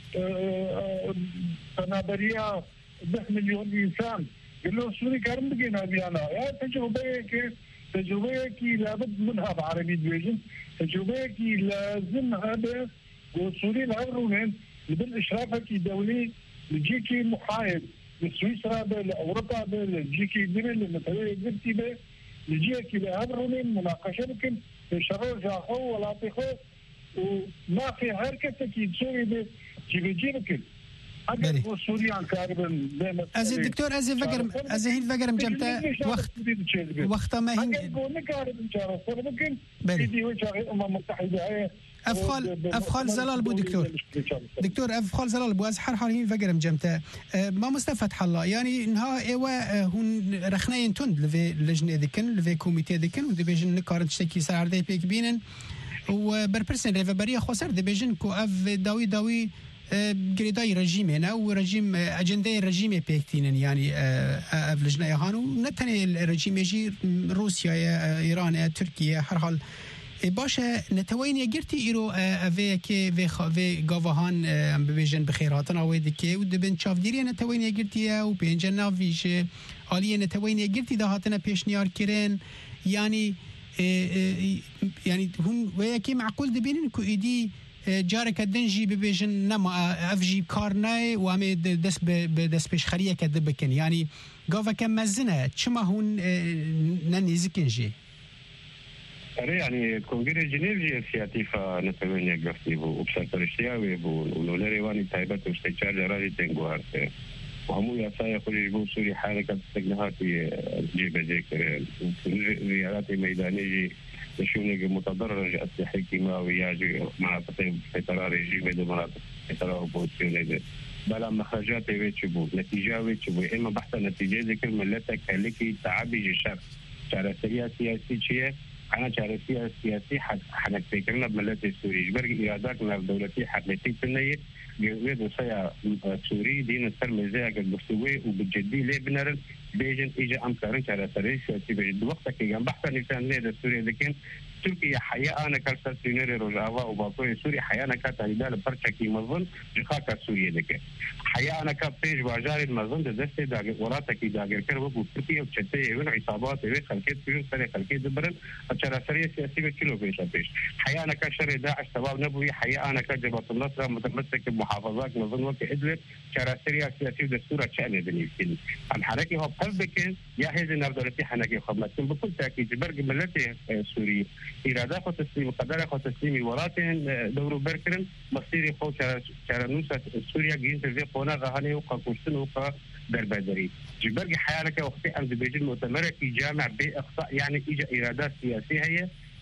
تنابريا ده مليون إنسان قالوا سوري كارم بقينا بيانا يا تجربة كي تجربة كي لابد منها بعربي ديجن تجربة كي لازم هذا وسوري العرونين بالإشراف كي دولي لجيكي محايد لسويسرا لأوروبا لجيكي بيرل لمثلا جبتي به لجيكي لهذرونين مناقشة لكن شرور جاخو ولا تخو وما في حركة كي تسوري به كي بيجيبكن أجل سوريا كاربن از دكتور از فكر از هين فكر مجمتا وقت وقت ما هين أجل كاربن شارع سربكن بدي وجه الأمم المتحدة افخال افخال زلال بو دكتور دكتور افخال زلال بو از حر حالين فكر مجمتا ما مستفاد حلا يعني نها ايوا هون رخنين تند لفي لجنه ذكن لفي كوميتي ذكن ودبيجن نكارن تشتكي سعر دي بيك بينن وبربرسن ريفبريا خسر دبيجن كو اف داوي داوي قريداي رجيمنا ورجيم اجنده رجيم بيكتينن يعني اف لجنه هانو نتني الرجيم يجي روسيا ايران تركيا هر حال باشا نتوين يجرتي إيرو أفي كي في خ في جافهان ببيجن بخيراتنا ويدكي ودبن شاف ديري نتوين يجرتي أو بينجنا فيش عليه نتوين يجرتي ده هاتنا بيشنيار كيرين يعني يعني هون وياكي معقول دبينن كو إيدي جارك الدنجي ببيجن نما أفجي كارناي وامي دس بدس بيش خريه كدبكن يعني جافا كم مزنة شما هون ننزكنجي يعني كونغرس جنيف سياتيفا نتوين يقفتي بو وبسرطرشيا ويبو ونولري واني تايبات وستيشار جرالي تنقوهارت وهمو ياسايا خلي بو سوري حالة تستقنهاتي جيبا جيكر زياراتي ميداني شونك متضرر أسلحة كيماوية يجي مناطق سيطرة رجيم دو مناطق سيطرة أوبوزيسيون بلا مخرجات ويتشبو نتيجة ويتشبو إما بحث نتيجة ذكر ملتك هلكي تعبي جشار شارع سريع سياسي شيء أنا شارع سياسي حنك فكرنا بملت السوري برق إراداتنا الدولتي حقيقية النية جويد وصيا سوري دين السلم زي الجفتوي وبالجدي ليه بنرن بيجن إجا أمكارن شارع سريع سياسي بجد وقتك كي بحث نفسان ليه السوري ذكين تركيا حياة أنا كارسا سينيري رجعوا وباطوي سوري حياة أنا كات هيدا لبرشكي مظن جخاك سوريا ذكي حياة أنا كات بيج واجار المظن دست داغ وراتك داغر كربو تركيا وشتى وين عصابات وين خلكيت فيون سري خلكيت دبرن أشرا سريع سياسي بكيلو بيش بيش حياة أنا كشر داعش شباب نبوي حياة أنا كجبهة النصر متمسك بمحافظات مظن وقت إدلب شرا سريع سياسي دستور شأن بنيفين أم حركي هو قلبك يا هذه نبضرتي حنكي خدمتكم بكل تأكيد برج ملتي سوري إرادة خو تسليم قدر خو تسليم وراتين دورو بركرن مصيري خو شارنوسة سوريا جين في قونا غهاني وقاكوشتن وقا دربادري جبرج حيالك وقتي أم دبيجن مؤتمرة في جامع بإقصاء يعني إجا إرادات سياسية هي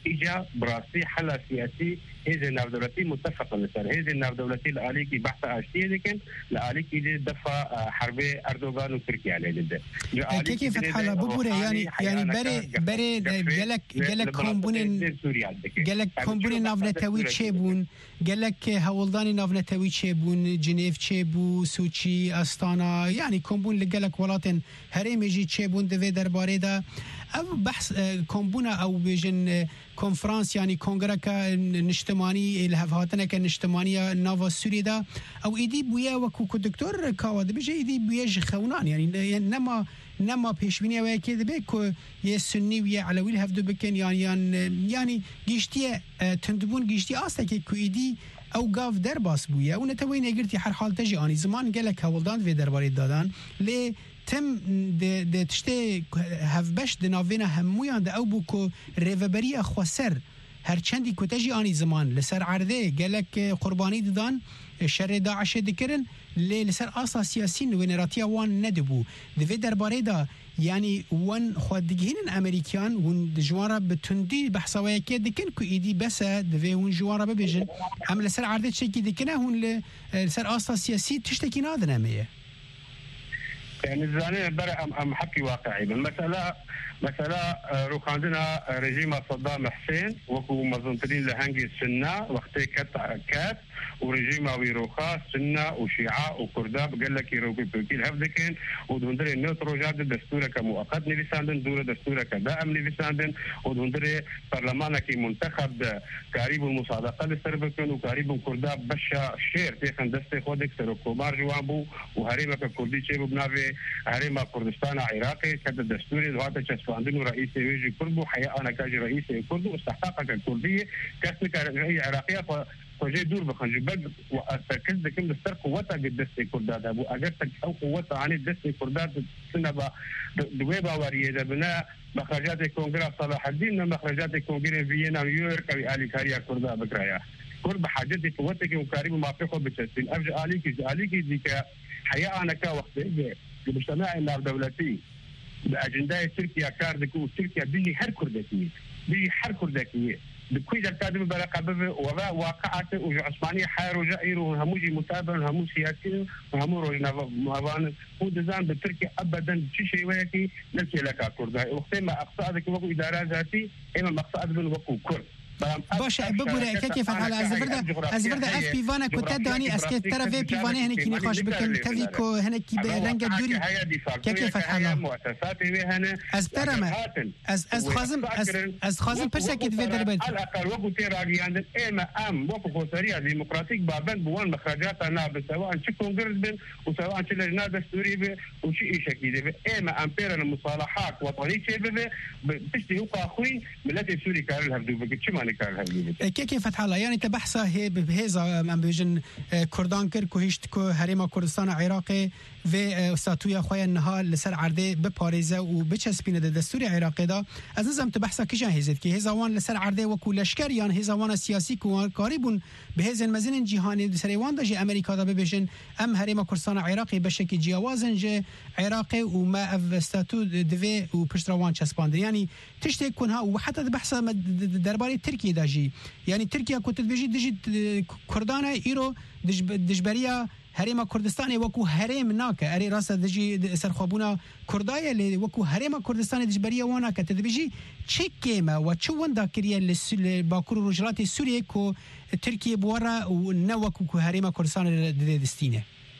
إجا براسي حل سياسي هذه الناف دولتي متفق لسر هذه الناف دولتي لآليكي بحث أشتيه لكن لآليكي دي دفع حربي أردوغان وتركيا عليه ده كيف فتح الله ببورة يعني يعني بري بري جلك جلك كومبونين جلك كومبونين ناف نتوي تشيبون جلك هولداني ناف نتوي تشيبون جنيف تشيبو سوتشي أستانا يعني كومبون لجلك ولاتن هرم يجي تشيبون دفي درباري ده أو بحث كومبونا أو بيجن كونفرانس يعني كونغركا نجتماني الهفاتنا كنجتمانية نافا سوريدا أو إيدي بويا وكو كدكتور كاواد بيجي إيدي بويا خونان يعني نما نما بيشبينيا ويا كده بيكو يا سني ويا علوي الهفدو بكن يعني يعني يعني جيشتي تندبون جيشتي أصلا كي إيدي أو قاف درباس بويا ونتوين يقرتي حر حال تجي أني زمان قالك هولدان في درباري دادان ليه تم د د تشته هفبش د ناوینا همویان د او بوکو ریوبری خوسر هر چندی کو تجی آنی زمان لسر عرضه گلک قربانی ددان شر داعش دکرن لسر اساس سیاسی ونراتیا وان ندبو د وی درباره دا يعني وان خودگین امریکان ون جوارا بتندی بحثوای که دکن کو ایدی بس د وی ون جوارا ببیجن ام لسر عرضه چکی دکنه هون لسر اساس سیاسی تشتکی نادنه میه يعني الزانية برا أم أم حكي واقعي بالمسألة مسألة روخاندنا رجيم صدام حسين وكو مظنطرين لهنجي السنة وقتي كات كات ورجيم ويروخا سنة وشيعة وكرداب قال لك يروكي بكيل هفدكين ودهندري نوترو جاد دستورة كمؤقت نيفيساندن دورة دستورة كدائم نيفيساندن ودهندري برلمانا كي منتخب قريب المصادقة لسربكن وقريب كرداب بشا شير تيخن دستي خودك سركومار جوابو وهريمة كردي تشيبو بنافي هريمة كردستان عراقي كد دستوري وهذا تشسفاندن رئيس ويجي كردو حياة أنا كاجي رئيس كردو استحقاقك الكردية كاسمك هي عراقية فجي دور بخنجي بق وأتكلم ذكر السر قوتها قد دستي كرداد أبو أجرتك أو قوتها عن دستي كرداد سنة با دويبا وريدة بناء مخرجات الكونغرس صلاح الدين مخرجات الكونغرس فيينا نيويورك أو آلي كاريا كرداد بكرايا كرد بحاجتي قوتك وكاريب ما فيكم بتشتين أرجع آليك آليك ذيك حياة أنا كوقت المجتمع النار دولتي بأجندة تركيا كاردكو تركيا بيجي هر كردكية بيجي هر كردكية بكل الكادم برقبة وبا واقعات وعثمانية حير وجائر وهموجي متابع وهمو سياسي وهمو روجنا مهبان ودزان بتركيا أبدا شيء وياكي نلكي لك كردا وقت ما أقصادك وقو إدارة ذاتي إما مقصد من وقو كرد باش ببورة كيف على أزفردا أزفردا أف بيفانا كنت داني أسكت ترى في بيفانا هنا كي نقاش بكم تفيكو هنا كي برنجة دوري كيف حالا مؤسسات هنا أزترى ما أز أز خازم أز أز خازم برسا كده في دربال على الأقل وقو تيراجي عند إما أم وقو خسرية ديمقراطيك بابن بوان مخرجاتنا سواء شي كونغرس بن وسواء شي لجنة دستوري بن وشي إيش كده إما أمبير المصالحات وطنية شيء بن بتشتي هو أخوي ملتي سوري كارل هبدو بكتشمان كيف فتح الله يعني تبحثه هي بهذا من بيجن كردان كر كوهشت كو هريما كردستان عراقي و ساتويا خويا النهار لسر عرضه بباريزه وبچسبينه د دستور عراقي دا از نظام تبحثه كيجان هيزت كي هزوان لسر عرضه وكو لشكريان هزوان سياسي كو قريبون بهذا المزن جهاني دسريوان دجي امريكا دا بيجن ام هريما كردستان عراقي بشكل جوازن جه عراقي وما اف ستاتو دفي وبشتروان چسباند يعني تشتي كونها وحتى بحث درباري تركيا داجي يعني تركيا كنت بيجي دجي كردانه ايرو دجبريا هريما كردستان وكو هرم ناك اري راس دجي سرخوبونا كردايه اللي وكو هريما كردستان دجبريا وانا كتدبيجي تشيكيما وتشون داكريا لباكور رجلات سوريا كو تركيا بورا ونوكو كو هريما كردستان دستينه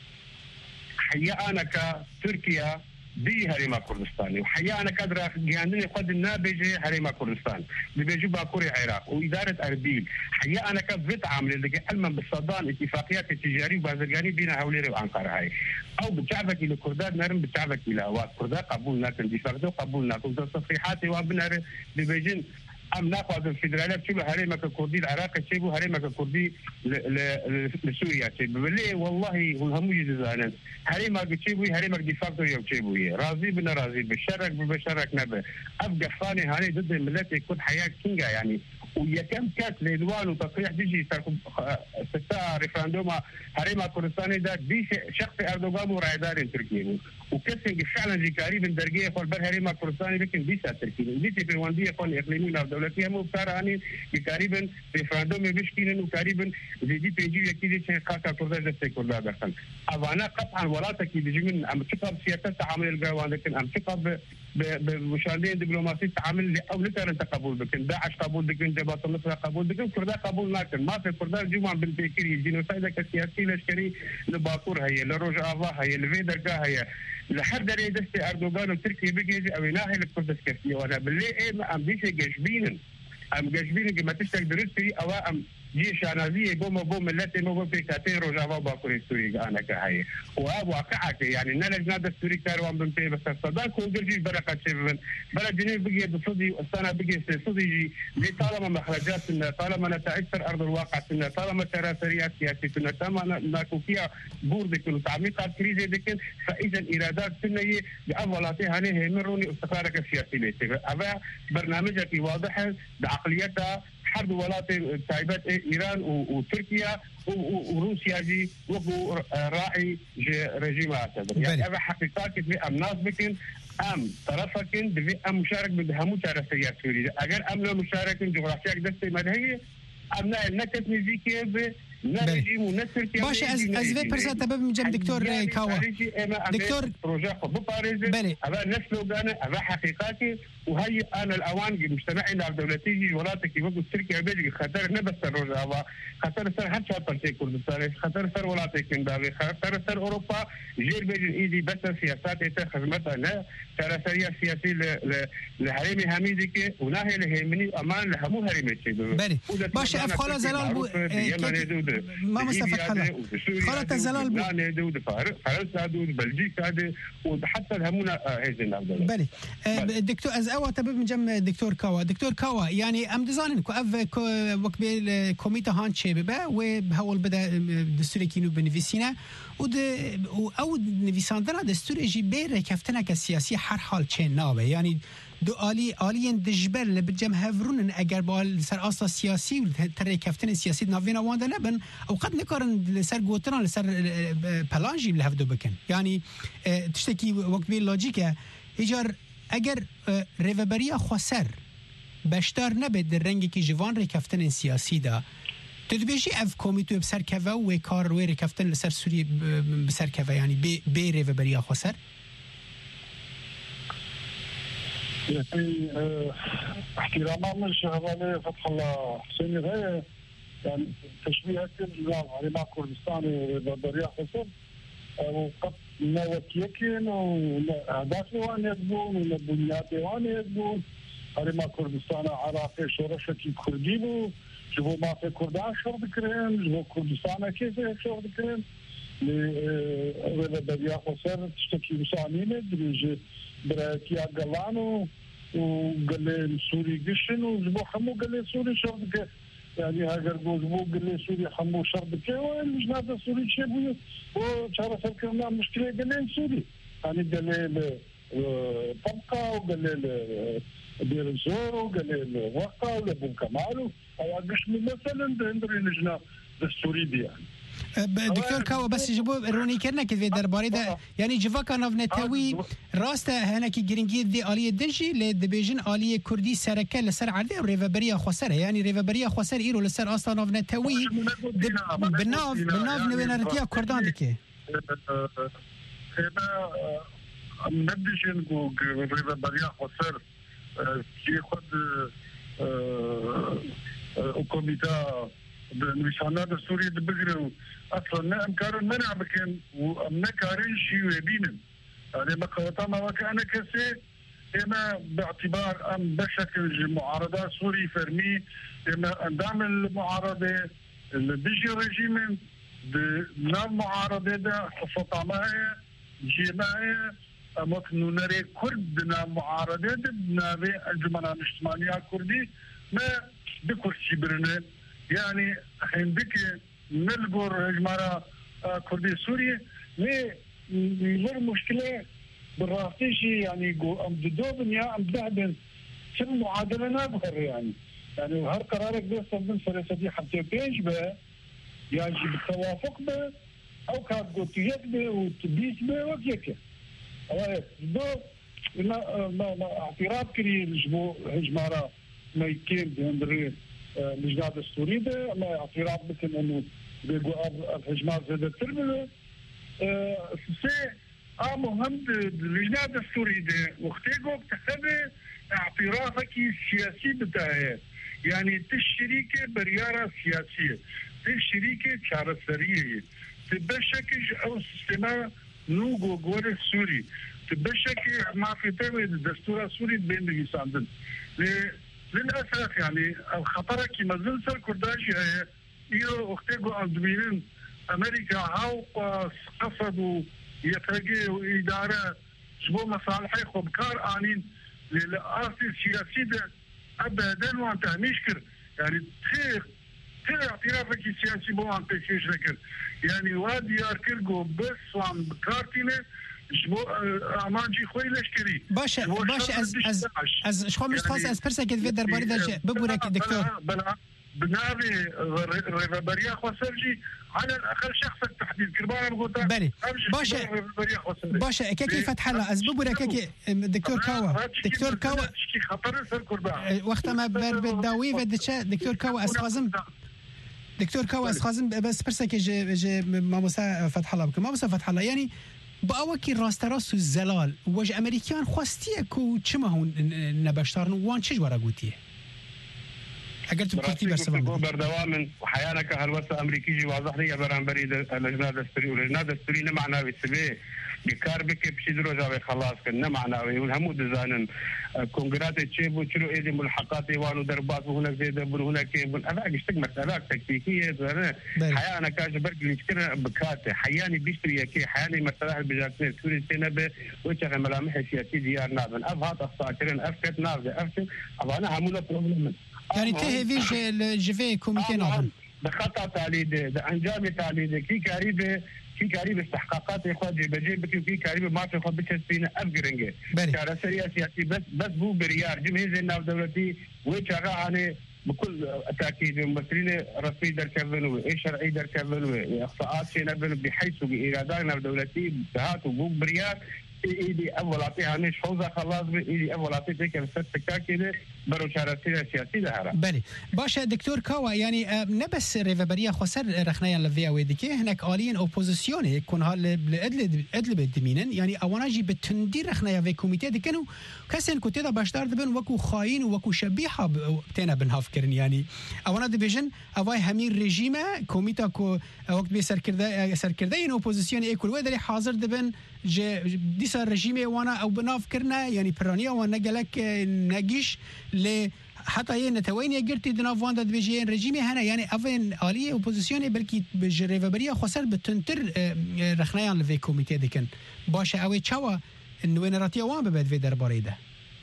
حيا انا كتركيا دي هريما كردستاني وحيا أنا قادر جاندني قد النابجة هريما كردستان بيجوا باكوري العراق وإدارة أربيل حيا أنا كفت عامل اللي علما بالصدان اتفاقيات التجارية وبازرقاني بين هوليري وأنقرة هاي أو بتعبك إلى كرداد نرم بتعبك إلى وكرداد قبولنا كندفاقته قبولنا كنت تصريحاتي وابنار بيجن أم ناخذ الفدرالية تشيبو هريمة كردي العراق تشيبو هريمة كردي لسوريا تشيبو بالله والله هم يجزانا هريمة تشيبو هريمة دفاعته يوم تشيبو راضي بنا راضي بالشرك بشرك نبه أبقى فاني هاني ضد الملات يكون حياة كينجا يعني ويكم كاس ليدوان وتصريح ديجي ستة ريفراندوم هريما كردستاني دا دي شخص اردوغان ورايدار تركيا وكسن فعلا جي قريب درجيه فول بر هريما كردستاني لكن دي تركيا دي في الوانديه فون اقليميه دولتيه مو بتاراني قريبا ريفراندوم بيشكين وقريبا دي دي بيجي اكيد شيء خاصه كردستان دستي كردا دخل انا قطعا ولاتك بيجي من ام تقب سياسه تعامل الجوان لكن ام تقب بمشاريع دبلوماسيه تعامل او لتر تقبل لكن داعش قبول لكن جبهه النصره قبول لكن كردا قبول لكن ما في كردا جمعه بالفكر الجنوسايد كسياسي لشكري لباكور هي لروج افا هي لفيدركا هي لحد دري دستي اردوغان وتركيا بيجي او ناهي الكردس كسيه وانا باللي ايه ام ديش جشبين ام جشبين كما تشتك درستي او ام جيش نازيه بوم بوم التي مو في كاتين روجافا باكوري سوري انا كهي وهذا واقعك يعني نلجنا دستوري كاروان بنتي بس صدق كونجرجي بركه شيفن بلد جنيف بقي بصدي السنه بقي صدي طالما مخرجات طالما نتاثر ارض الواقع طالما تراسريات سياسيه طالما ماكو فيها بورد كل تعميقات كريزه ديكن فاذا ايرادات سنيه باولاتي هاني همروني استقرارك السياسي ليتي هذا برنامجك واضح بعقليتها حرب ولايات تايبات ايران وتركيا وروسيا جي وقو راعي رجيم اسد يعني هذا حقيقه في ام ناس بكن ام طرفكن بفي ام مشارك بدهمو ترسيات سوريا اگر ام لو مشارك جغرافيا دستي مدهيه ام نكت ميزيكي باشه از از وی پرسه تبب میجم دکتور کاوا دکتور بروژه خب باريزي بله هذا نسلو غانا هذا حقيقاتي وهي انا الاوان مجتمعنا دولتي ولاتك وقت تركيا بيجي خطر نبس الروج هذا خطر سر حتى بارتي كردستان خطر سر ولاتك كنداوي خطر سر اوروبا جير بيجي ايدي بس سياسات خدمتها لا ترى سياسي لهريمي حميدك وناهي لهيمني امان لهمو هريمي بله باشه اف خاله زلال بو ما مصطفى حلا خاله زلال بو دود فرنسا دود بلجيكا وحتى همونا هيزنا بله دكتور از اوا تبب مجم دكتور كاوا دكتور كاوا يعني ام دزانن كو اف وقت كوميته هان شبه و هول بدا دستور كينو بنفيسينا ود او نویساندن دستور جی بیر کفتنه که سیاسی هر حال چه نابه یعنی دو آلی آلیین دجبر لبجم هفرون اگر با سر اصلا سیاسی و تر کفتن سیاسی ناوینا وانده نبن او قد نکارن لسر گوتران لسر پلانجی لهفدو بکن یعنی تشتکی وقت بی لاجیکه ایجار اگر ریوبریا خسر بشتار نبید در رنگی که جوان ری کفتن سیاسی دا تدبیجی اف کمیتو بسر کفه و کار و ری کفتن لسر سوری بسر کفه یعنی بی, بی ریوبریا خسر يعني احتراما من الشهواني فتح الله حسيني غاية يعني تشبيه النظام على ما كردستاني بريا خسر وقد نوتيكين وأهداف وان يقبون وبنيات وان يقبون على ما كردستان عراقي شورشكي كردي بو جبو ما في كردان شو بكرين جبو كردستان كيف شو بكرين بريا خسر تشتكي بسانينه دريجي براتيا قلانو وقال سوري قشن وجبو حمو قال سوري شرطك يعني هاجر جوزبو قال سوري حمو شرطك والجناب سوري شبو وشارع سكرنا مشكله قال سوري يعني قال طبقه وقال دير الزور وقال وقا ولا بن كمال او قش مثلا عندنا لجنه دستوري دي يعني دكتور كاو بس جبو روني كرنا كذي درباري ده يعني جفا كان نتاوي راسته هنا كي جرينجي دي آلية دنجي لدبيجن آلية كردي سركة لسر عرضه وريفابريا خسره يعني ريفابريا خسر إيرو لسر أصلا نتاوي بناف بناف نوينارتيا كردان دكي هنا نديشن كو ريفابريا خسر كي خد وكوميتا نشانات السوري دبقروا اصلا امكار منع بكن ومنكارين شيء ويبينن يعني مقاطع ما كان كسي اما باعتبار ام بشكل معارضه سوري فرمي اما اندام المعارضه اللي بيجي ريجيم نام معارضه ده خصوصا معايا جماعيه اما كنو نري كرد نام معارضه ده نابي الجمعيه الاجتماعيه الكردي ما بكرسي برنه يعني عندك نلقوا جماعة كردي سوريا ليه غير مشكلة بالرافتيشي يعني جو أم دودن يا أم دهبن في المعادلة نابخر يعني يعني وهر قرارك بيصل من فرصتي حتى بيج به يعني بالتوافق به او كان قلت يكبه وتبيس به وكيكه دو ما ما اعتراف كري جبو هجمارا ما يكين عند اللجنه الدستوريه ده ما اعتراف بكن انه بيقوا الهجمات زاد التربيه سي اه مهم اللجنه الدستوريه ده وقتها تحسب اعترافك السياسي بتاعها يعني تشريكه برياره سياسيه تشريكه شارسريه تبشكج او سيستما نوغو غور السوري تبشكي ما في تبع الدستور السوري بين الانسان للاسف يعني الخطر كما زلت كرداجي هي يو اختيغو اندمين امريكا هاو قصدوا يترقي اداره شبو مصالحي خبكار انين للاسي السياسي ده ابدا وانت مشكر يعني تخير تخير اعترافك السياسي بو انت شيش لكن يعني وادي اركرغو بس وان بكارتينه جبو امانجي خوي لشكري باشه باشه از از از شخو مش خاص از برسا كده في درباري ده ببورك دكتور بلا بنابي ريفابريا خوسرجي على الاقل شخص التحديد كربانه بقول بلي باشه باشه كيكي فتح الله از ببورك كيكي دكتور كاوا دكتور كاوا خطر سر كربان وقت ما بر بالداوي ودشا دكتور كاوا اسخازم دكتور كاوا اسخازم بس برسا كي ما موسى فتح الله بك ما موسى فتح الله يعني باوکی راست راست و زلال وج امریکان خواستیه کو چما هون نبشتارن وان چه جوارا گوتیه اگر تو کتی برسوان بردوام وحيانك هالوسط امريكي واضح لي برانبري اللجنه الدستوريه واللجنه الدستوريه معنا بسبي بكار بك بشي دروجا خلاص كنا معنا والهم دزانن كونغرات تشيبو تشلو ايدي ملحقات وانو دربات وهنا زيد هنا كيف انا اشتق مسالات تكتيكيه حيانا كاش برق اللي كنا بكاته حياني بيشتري كي حياني مساله البجاتين سوري سينبه وجه ملامح سياسي ديار نابن افهات اخطاكرن افكت نافذه افكت انا همولا بروبلم يعني تهي في جفي كوميتي نظام بخطا تعليد انجام تعليد كي قريبه كي قريب استحقاقات اخوان جيب جيب كي قريب ما في خبط سفينه افجرنجه كان سياسي بس بس بو بريار جمهوريه الناف دولتي وشغا عليه بكل تاكيد ممثلين رسمي در كفن واي شرعي در كفن واخطاءات شيء بحيث بايرادات دولتي بهات وبو بريار ايدي اول اعطيها مش حوزه خلاص ايدي اول اعطيها كان فتك كده برو شارتي سياسي ده بله باشه دكتور كاوا يعني نبس ريفابريا خسر رخنيا لفيا وديكي هناك آليين اوبوزيسيون يكون هال ادل ادل بدمينن يعني اوناجي بتندير رخنيا في كوميتي دي كانوا كسن كنت دا باشدار دبن وكو خاين وكو شبيحه بتنا بنهاف كرن يعني اونا ديفيجن اواي همين ريجيما كوميتا كو وقت بيسر كردا سر كردين اوبوزيسيون ايكول ودري حاضر دبن دي صار ريجيمي وانا او بناف كرنا يعني برانيا وانا قالك نجيش ل حتى ينتوين يقرتي دنا فاندا بيجين رجيمي هنا يعني افين آلية اوبوزيسيوني بلكي بجريفابريا خسر بتنتر رخنيان لفي كوميتي ديكن باشه اوي تشاوا انه نراتيا وان ببد في درباري ده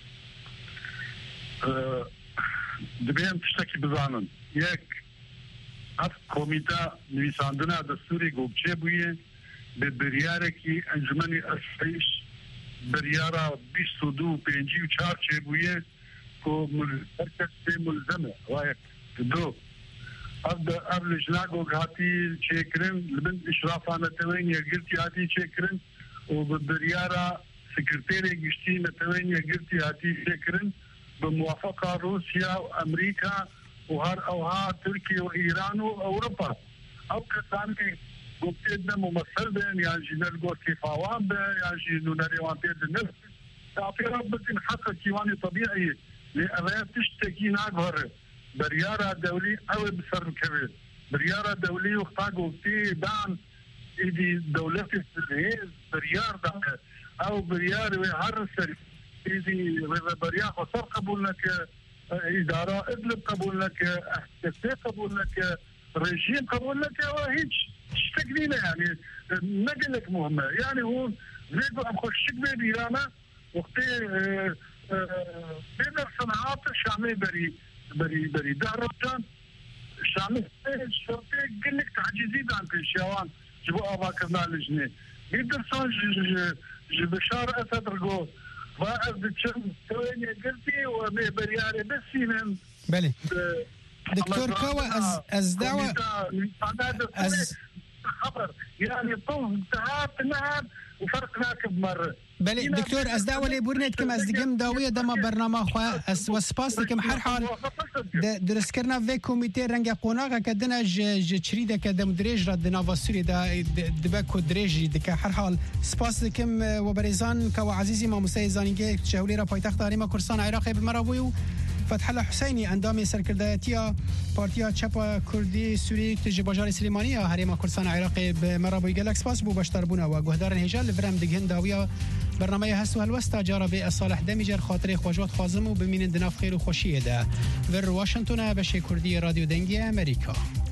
دبيان تشتكي بزانن يك اف كوميتا نويساندنا دستوري گوبچه بويه ببرياركي انجمني اسفيش بريارا بیست و دو پنجی و چهار چه بویه کو مرکز سے ملزمه وايك دو اب اب لجناگو غاتی چیکرن لبن اشرافانه توین یگرتی هاتی چیکرن و بريارا سكرتيري گشتي نتوين يگرتی هاتی چیکرن بموافقه روسيا وامريكا وهر اوها تركيا وايران واوروبا او كسان كي قلت ممثل بين يعني نلقوا كيفاوان بين يعني نونريوان بين النفس اعتراف بدين حق كيواني طبيعي لأغاية تشتكي ناقهر بريارة دولي او بسر كبير بريارة دولي وقتاقوا في دان ايدي دولتي الهيز بريار دان او بريار ويهرسل ايدي بريار خسر قبول لك ادارة ادلب قبول لك احتسي قبول لك رجيم قبول لك وهيج تشتكلينا يعني نقلك مهمة يعني هو زيد أخشك بيرانا وقتي بين الصناعات شامل بري بري بري دهرجان شامل شرطي قلك تعجيزي عن كل شيوان جبوا أباكرنا لجنة بيدرسون بشار أسد رجو بعد شم تويني قلتي وبرياري بسينن بله دكتور كوا از از دعوة از خبر يعني طوف انتهت نهب وفرقنا كبمرة بله دكتور از دعوة لبورنت كم از دقم داوية دما برنامج خوا از وسپاس دكم هر حال درس کرنا في كوميتي رنگ قوناغا كدنا ج چريده كدم دريج رد ناوا سوري دا دبكو دريج دك هر حال سپاس دكم وبريزان كوا عزيزي ما مسيزانيگه شهولي را پایتخت هریما کردستان عراقی بمراوی فتح الله حسینی اندام سرکردایتی پارتیا چپ کردی سوری تج بازار سلیمانی هریما کردستان عراقی بمراوی گلکس پاس بو بشتر بونا و گهدار هجال فرم دگهن داویا برنامه هستو هلوستا جارا به صالح دمیجر خاطر خواجات خازم و بمینن دناف خیر و خوشیه ده ور واشنطن بشه کردی رادیو دنگی امریکا.